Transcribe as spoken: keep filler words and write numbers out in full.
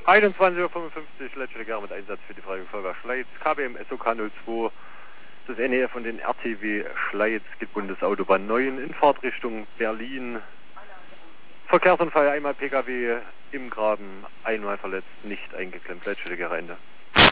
einundzwanzig Uhr fünfundfünfzig, letzte Gare mit Einsatz für die Freiburger Schleiz, K B M S O K null zwei, das N E R von den R T W Schleiz, geht Bundesautobahn neun in Fahrtrichtung Berlin. Verkehrsunfall, einmal P K W im Graben, einmal verletzt, nicht eingeklemmt, letzte Gare Ende.